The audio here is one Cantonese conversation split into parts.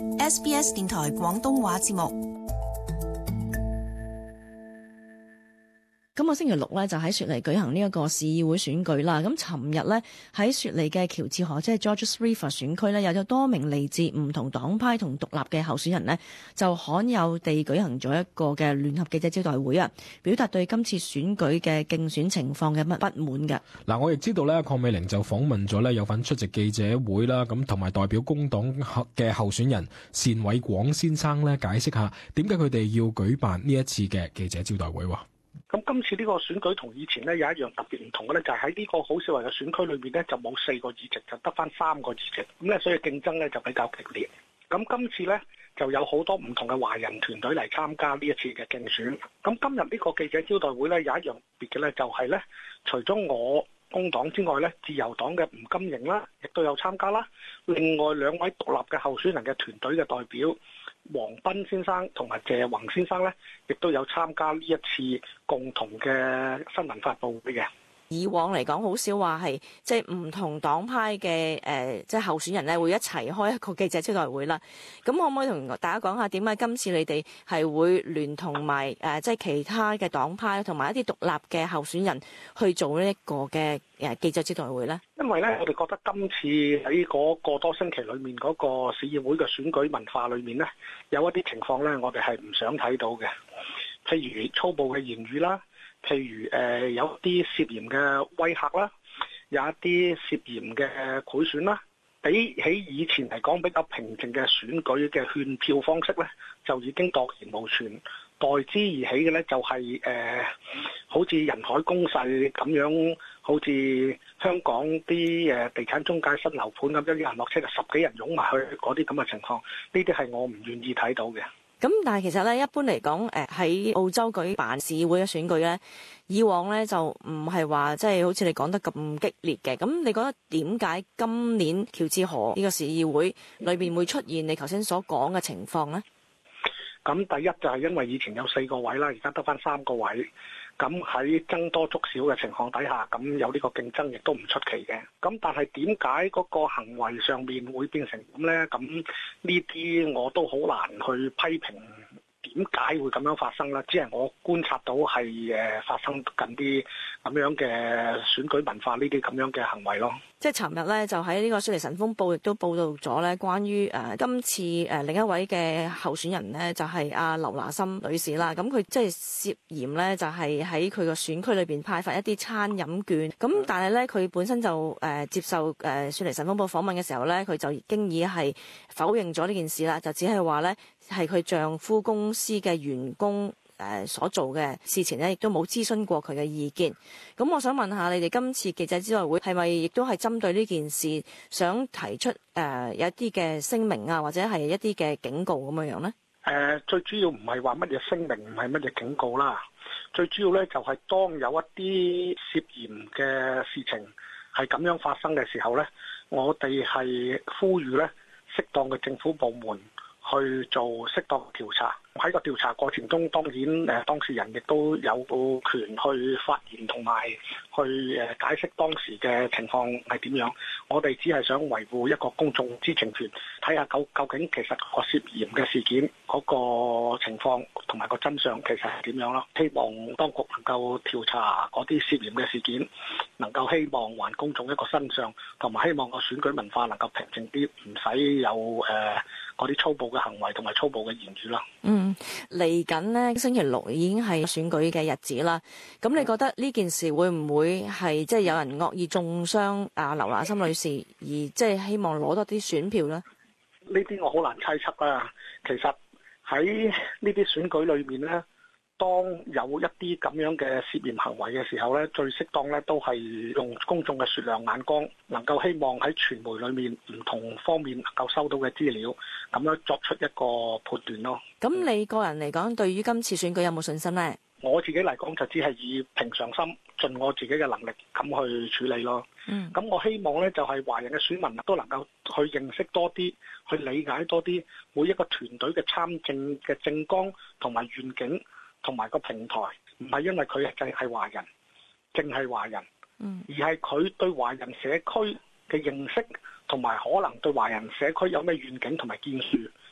SBS 電台廣東話節目。今個星期六咧就喺雪梨舉行呢一個市議會選舉啦。咁尋日咧喺雪梨嘅喬治河即係 Georges River 選區咧，有咗多名嚟自唔同黨派同獨立嘅候選人呢，就罕有地舉行咗一個嘅聯合記者招待會啊，表達對今次選舉嘅競選情況嘅不滿嘅。嗱， 我亦知道咧，鄺美玲就訪問咗咧有份出席記者會啦，咁同埋代表工黨嘅候選人單偉廣先生咧，解釋下點解佢哋要舉辦呢一次嘅記者招待會。 咁今次呢個選舉同以前呢有一樣特別唔同嘅呢，就係喺呢個好少人嘅選區裏面呢，就冇4個議席，就得翻3個議席，咁呢所以競爭呢就比較激烈。咁今次呢就有好多唔同嘅華人團隊嚟參加呢一次嘅競選。咁今日呢個記者招待會呢，有一樣特別嘅呢，就係呢除咗我工黨之外呢，自由黨嘅吳金瑩啦，亦都有參加啦。另外2位獨立嘅候選人嘅團隊嘅代表，黃斌先生同埋謝宏先生呢，亦都有參加呢一次共同嘅新聞發佈會嘅。 以往嚟講，好少話係即係唔同黨派嘅即係候選人咧，會一齊開一個記者招待會啦。咁可唔可以同大家講下點解今次你哋係會聯同埋即係其他嘅黨派同埋一啲獨立嘅候選人去做呢一個嘅記者招待會咧？ 因為咧，我哋覺得今次喺嗰個多星期裏面嗰個市議會嘅選舉文化裏面咧，有一啲情況咧，我哋係唔想睇到嘅，譬如粗暴嘅言語啦。譬如有啲涉嫌嘅威嚇啦，有一啲涉嫌嘅賄選啦，比起以前嚟講比較平靜嘅選舉嘅勸票方式咧，就已經蕩然無存。代之而起嘅咧就係好似人海攻勢咁樣，好似香港啲地產中介新樓盤咁樣，啲人落車就10幾人擁埋去嗰啲咁嘅情況，呢啲係我唔願意睇到嘅。 咁但係其實咧，一般嚟講，喺澳洲舉辦市議會嘅選舉咧，以往咧就唔係話即係好似你講得咁激烈嘅。咁你覺得點解今年喬治河呢個市議會裏邊會出現你頭先所講嘅情況咧？ 咁第一就係因為以前有4個位啦，而家得翻3個位。咁喺僧多粥少嘅情況底下，咁有呢個競爭亦都唔出奇嘅。咁但係點解嗰個行為上面會變成咁呢？咁呢啲我都好難去批評點解會咁樣發生啦。只係我觀察到係發生緊啲咁樣嘅選舉文化呢啲咁樣嘅行為咯。即係尋日咧，就喺呢個雪梨晨鋒報亦都報道咗咧，關於今次另一位嘅候選人呢，就係阿劉拿森女士啦。咁佢即係涉嫌咧，就係喺佢個選區裏邊派發一啲餐飲券。咁但係咧，佢本身就接受雪梨晨鋒報訪問嘅時候咧，佢就已經係否認咗呢件事啦，就只係話咧係佢丈夫公司嘅員工所做嘅事情咧，亦都冇諮詢過佢嘅意見。咁我想問下你哋今次記者招待會係咪亦都係針對呢件事，想提出有一啲嘅聲明啊，或者係一啲嘅警告咁樣呢？ 最主要唔係話乜嘢聲明，唔係乜嘢警告啦。最主要咧就係當有一啲涉嫌嘅事情係咁樣發生嘅時候咧，我哋係呼籲咧適當嘅政府部門去做適當嘅調查。喺個調查過程中，當然當事人亦都有權去發言同埋去解釋當時嘅情況係點樣。我哋只係想維護一個公眾知情權，睇下究竟其實個涉嫌嘅事件嗰個情況同埋個真相其實係點樣咯。希望當局能夠調查嗰啲涉嫌嘅事件，能夠希望還公眾一個真相，同埋希望個選舉文化能夠平靜啲，唔使有嗰啲粗暴嘅行為同埋粗暴嘅言語啦。 嚟緊呢星期6已經係選舉嘅日子啦。咁你覺得呢件事會唔會係即係有人惡意中傷劉拿森女士，而即係希望攞多啲選票呢？ 呢啲我好難猜測啦。其實喺呢啲選舉裏面呢，當有一啲咁樣嘅涉嫌行為嘅時候呢，最適當呢都係用公眾嘅雪亮眼光，能夠希望喺傳媒裏面唔同方面能夠收到嘅資料，咁樣作出一個判斷咯。 咁你個人嚟講，對於今次選舉有冇信心呢？ 我自己嚟講就只係以平常心，盡我自己嘅能力咁去處理咯。咁我希望呢，就係華人嘅選民都能夠去認識多啲，去理解多啲每一個團隊嘅參政嘅政綱同埋願景同埋個平台，唔係因為佢淨係華人，而係佢對華人社區嘅認識同埋可能對華人社區有咩願景同埋建樹，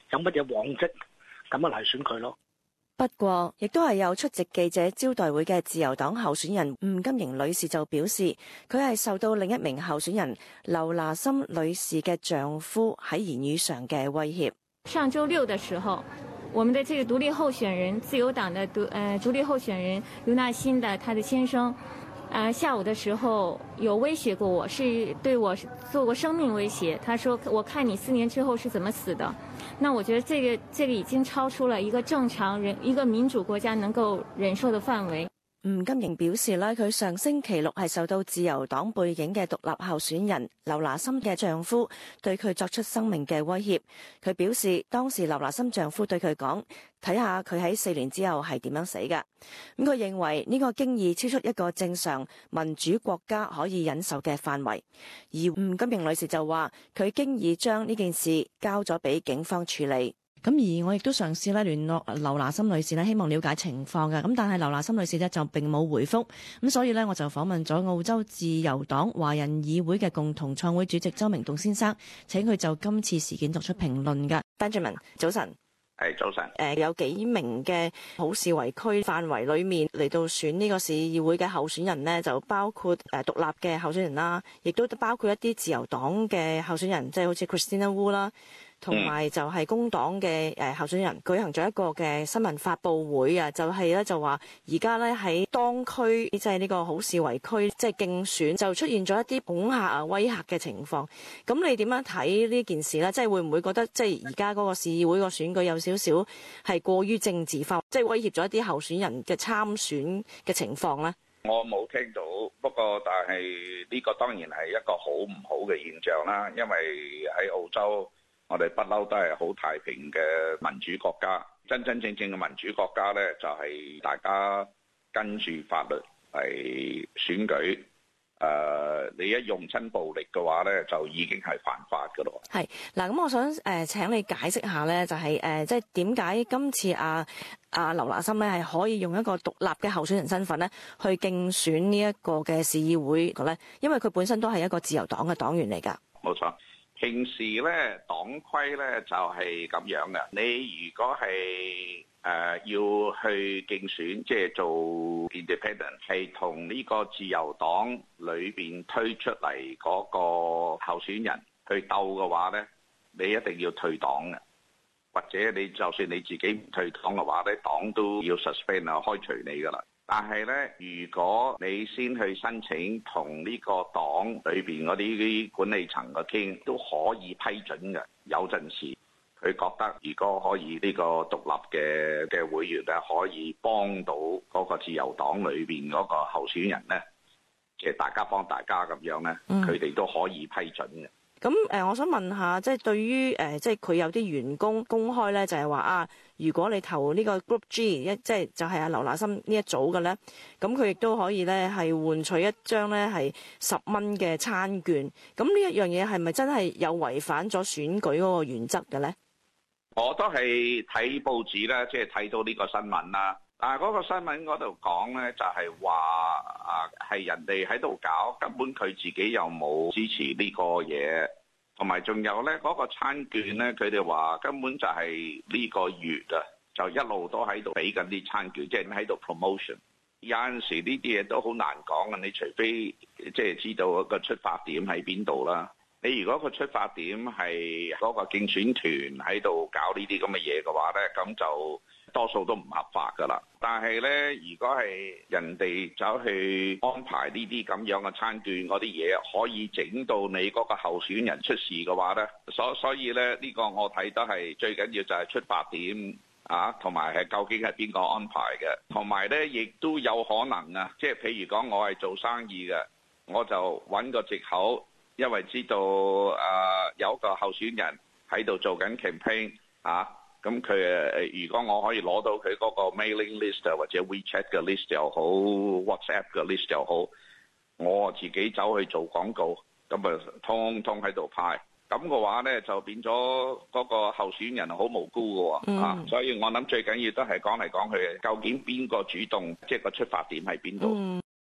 有乜嘢往績，咁啊嚟選佢咯。 不過，亦都係有出席記者招待會嘅自由黨候選人吳金瑩女士就表示，佢係受到另一名候選人劉娜心女士嘅丈夫喺言語上嘅威脅。 上週六的時候，我們的這個獨立候選人，自由黨的獨立候選人劉娜心的他的先生，下午的時候有威脅過我，是對我做過生命威脅。他說：我看你4年之後是怎麼死的。那我覺得這個已經超出了一個正常人、一個民主國家能夠忍受的範圍。 吳金瑩表示咧，佢上星期六係受到自由黨背景嘅獨立候選人劉娜心嘅丈夫對佢作出生命嘅威脅。佢表示當時劉娜心丈夫對佢講，睇下佢喺4年之後係點樣死嘅。咁佢認為呢個經已超出一個正常民主國家可以忍受嘅範圍。而吳金瑩女士就話，佢經已將呢件事交咗俾警方處理。咁而我亦都嘗試咧聯絡劉娜心女士咧，希望了解情況嘅。咁但係劉娜心女士咧就並冇回覆。咁所以咧我就訪問咗澳洲自由黨華人議會嘅共同創會主席周明棟先生，請佢就今次事件作出評論嘅。Benjamin， 早晨。 係早晨。 有幾名嘅好市圍區範圍裏面嚟到選呢個市議會嘅候選人呢，就包括獨立嘅候選人啦，亦都包括一啲自由黨嘅候選人，即係好似 Christina Wu 啦。同埋就係工黨嘅候選人舉行咗一個嘅新聞發佈會啊，就係咧就話而家咧喺當區即係呢個好市圍區即係競選就出現咗一啲恐嚇啊威嚇嘅情況。咁你點樣睇呢件事咧？即係會唔會覺得即係而家嗰個市議會個選舉有少少係過於政治化，即係威脅咗一啲候選人嘅參選嘅情況咧？ 我冇聽到，不過但係呢個當然係一個好唔好嘅現象啦，因為喺澳洲。我哋不嬲都係好太平嘅民主國家，真真正正嘅民主國家呢，就係大家跟住法律嚟選舉。你一用親暴力嘅話呢，就已經係犯法㗎咯。 係嗱，咁我想請你解釋下呢，就係即係點解今次劉娜心呢係可以用一個獨立嘅候選人身份呢去競選呢一個嘅市議會嘅呢？因為佢本身都係一個自由黨嘅黨員嚟㗎。 冇錯。平時咧黨規咧就係咁樣嘅。你如果係要去競選，即係做 independent， 係同呢個自由黨裏邊推出嚟嗰個候選人去鬥嘅話咧，你一定要退黨嘅，或者你就算你自己唔退黨嘅話咧，黨都要 suspend 啊，開除你噶啦。但係咧，如果你先去申請同呢個黨裏邊嗰啲管理層嘅傾，都可以批准嘅。有陣時佢覺得，如果可以呢個獨立嘅會員咧，可以幫到嗰個自由黨裏邊嗰個候選人咧，其實大家幫大家咁樣咧，佢哋都可以批准嘅。 咁我想問下，即係對於即係佢有啲員工公開咧，就係話如果你投呢個 Group G 即係就係劉娜心呢一組嘅咧，咁佢亦都可以咧係換取一張咧係10蚊嘅餐券。咁呢一樣嘢係咪真係有違反咗選舉嗰個原則嘅咧？ 我都係睇報紙啦，即係睇到呢個新聞啦。但係嗰個新聞嗰度講咧，就係話係人哋喺度搞，根本佢自己又冇支持呢個嘢，同埋仲有咧嗰個餐券咧，佢哋話根本就係呢個月就一路都喺度俾緊啲餐券，即係喺度 promotion。有陣時呢啲嘢都好難講嘅，你除非即係知道個出發點喺邊度啦。你如果個出發點係嗰個競選團喺度搞呢啲咁嘅嘢嘅話咧，咁就多數都唔合法噶啦。但係咧，如果係人哋走去安排呢啲咁樣嘅餐券嗰啲嘢，可以整到你嗰個候選人出事嘅話咧，所以咧呢個我睇得係最緊要就係出發點同埋係究竟係邊個安排嘅，同埋咧亦都有可能即係譬如講我係做生意嘅，我就揾個藉口。因為知道有個候選人喺度做緊 campaign 咁佢如果我可以攞到佢嗰個 mailing list 或者 WeChat 嘅 list 又好 WhatsApp 嘅 list 又好，我自己走去做廣告，咁啊通通喺度派，咁嘅話咧就變咗嗰個候選人好無辜嘅喎，所以我諗最緊要都係講嚟講去，究竟邊個主動，即係個出發點喺邊度。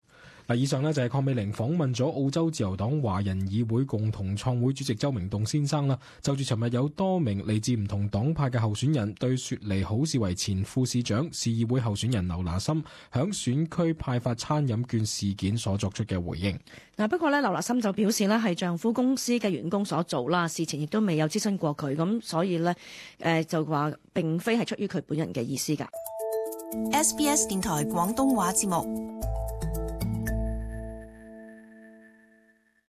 嗱，以上呢就係鄺美玲訪問咗澳洲自由黨華人議會共同創會主席周明棟先生啦，就住尋日有多名嚟自唔同黨派嘅候選人對雪梨好市圍前副市長、市議會候選人劉拿森響選區派發餐飲券事件所作出嘅回應。 嗱，不過呢，劉拿森就表示呢係丈夫公司嘅員工所做啦，事前亦都未有諮詢過佢，咁所以呢，就話並非係出於佢本人嘅意思㗎。 SBS 電台廣東話節目。